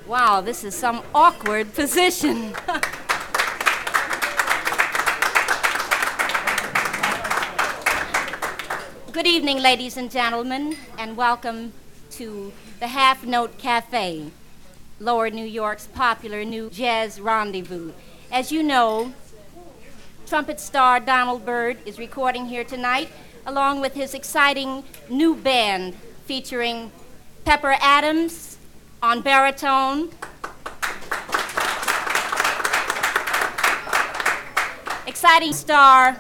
Wow, this is some awkward position. Good evening, ladies and gentlemen, and welcome to the Half Note Cafe, Lower New York's popular new jazz rendezvous. As you know, trumpet star Donald Byrd is recording here tonight, along with his exciting new band featuring Pepper Adams on baritone, exciting star